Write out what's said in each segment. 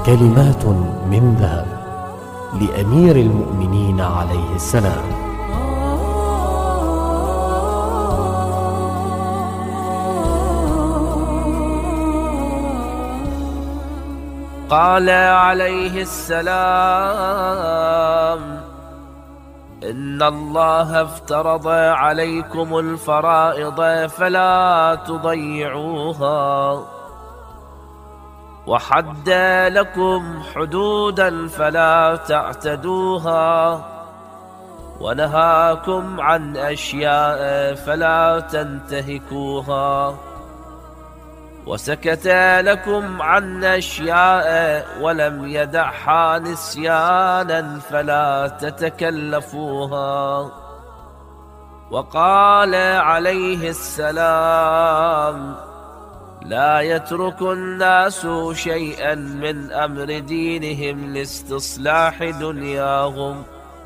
كلمات من ذهب لأمير المؤمنين عليه السلام. قال عليه السلام: إن الله افترض عليكم الفرائض فلا تضيعوها، وحد لكم حدودا فلا تعتدوها، ونهاكم عن أشياء فلا تنتهكوها، وسكت لكم عن أشياء ولم يدعها نسيانا فلا تتكلفوها. وقال عليه السلام: لا يترك الناس شيئا من أمر دينهم لاستصلاح دنياهم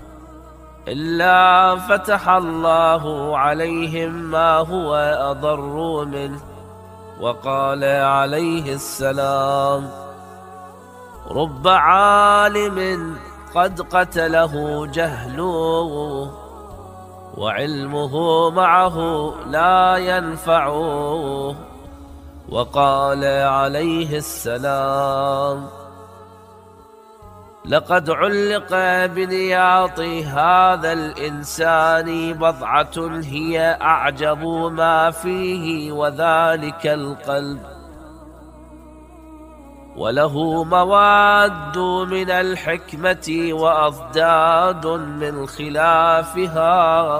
إلا فتح الله عليهم ما هو أضر منه. وقال عليه السلام: رب عالم قد قتله جهله وعلمه معه لا ينفعه. وقال عليه السلام: لقد علق بنياط هذا الإنسان بضعة هي أعجب ما فيه وذلك القلب، وله مواد من الحكمة وأضداد من خلافها،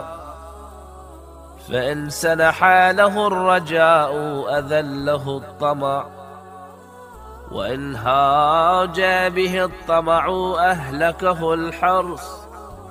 فإن سنح له الرجاء أذله الطمع، وإن هاج به الطمع أهلكه الحرص،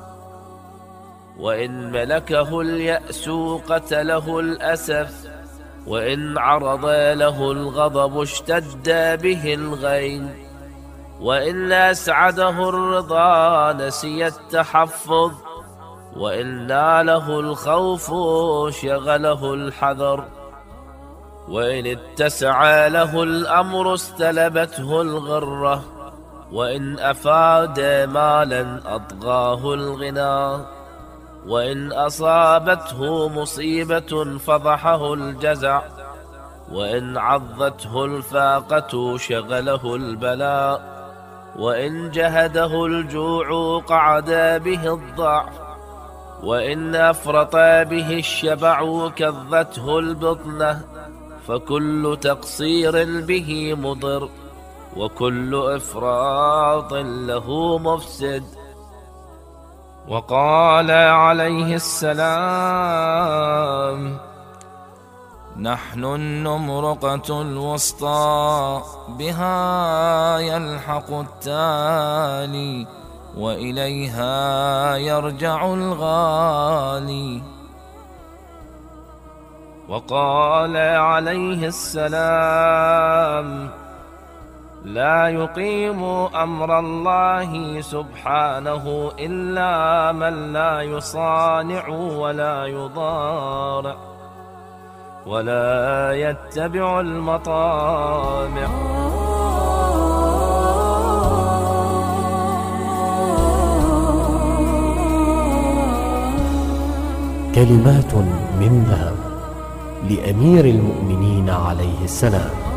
وإن ملكه اليأس قتله الأسف، وإن عرض له الغضب اشتد به الغين، وإن أسعده الرضا نسي التحفظ، وإن ناله الخوف شغله الحذر، وإن اتسع له الأمر استلبته الغرة، وإن أفاد مالا أطغاه الغنى، وإن أصابته مصيبة فضحه الجزع، وإن عضته الفاقة شغله البلاء، وإن جهده الجوع قعد به الضعف، وإن أفرط به الشبع كظته البطنة، فكل تقصير به مضر، وكل إفراط له مفسد. وقال عليه السلام: نحن النمرقة الوسطى بها يلحق التالي وإليها يرجع الغالي. وقال عليه السلام: لا يقيم أمر الله سبحانه إلا من لا يصانع ولا يضارع ولا يتبع المطامع. كلمات من ذهب لأمير المؤمنين عليه السلام.